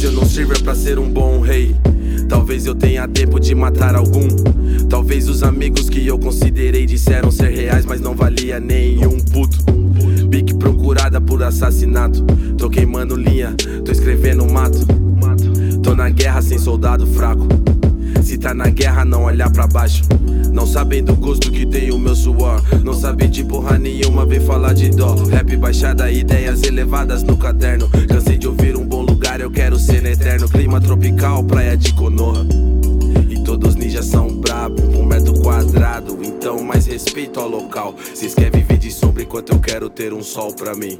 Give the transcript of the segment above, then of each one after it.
eu não sirva pra ser um bom rei. Talvez eu tenha tempo de matar algum. Talvez os amigos que eu considerei disseram ser reais, mas não valia nenhum puto. Bique procurada por assassinato. Tô queimando linha, tô escrevendo mato. Tô na guerra sem soldado fraco. Se tá na guerra não olhar pra baixo. Não sabem do gosto que tem o meu suor. Não sabem de porra nenhuma, vem falar de dó. Rap baixada, ideias elevadas no caderno. Cansei de ouvir um bom lugar, eu quero ser eterno. Clima tropical, praia de Konoha. E todos ninjas são brabo, 1 m². Então mais respeito ao local. Cês querem viver de sombra enquanto eu quero ter um sol pra mim.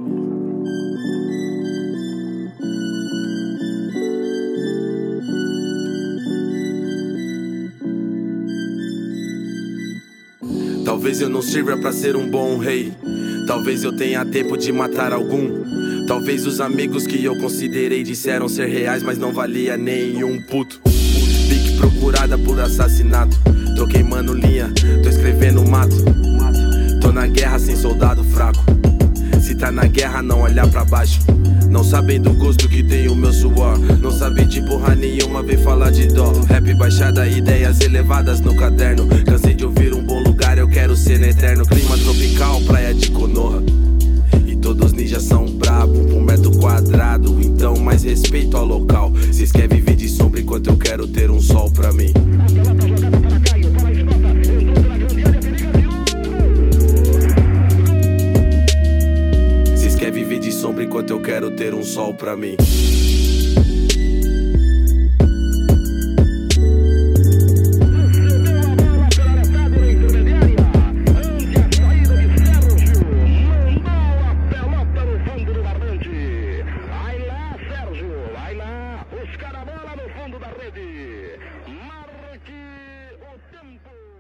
Talvez eu não sirva pra ser um bom rei. Talvez eu tenha tempo de matar algum. Talvez os amigos que eu considerei disseram ser reais, mas não valia nenhum puto. Bique procurada por assassinato. Tô queimando linha, tô escrevendo mato. Tô na guerra sem soldado fraco. Se tá na guerra não olhar pra baixo. Não sabem do gosto que tem o meu suor. Não sabem de porra nenhuma, vem falar de dó. Rap baixada, ideias elevadas no caderno. Cansei de ouvir um bom lugar, eu quero ser eterno. Clima tropical, praia de Konoha. E todos ninjas são brabo, 1 m². Então mais respeito ao local. Cês querem viver de sombra enquanto eu quero ter um sol pra mim. Viver de sombra enquanto eu quero ter um sol pra mim. Vai lá, Sérgio, vai lá, buscar a bola no fundo da rede. Marque o tempo.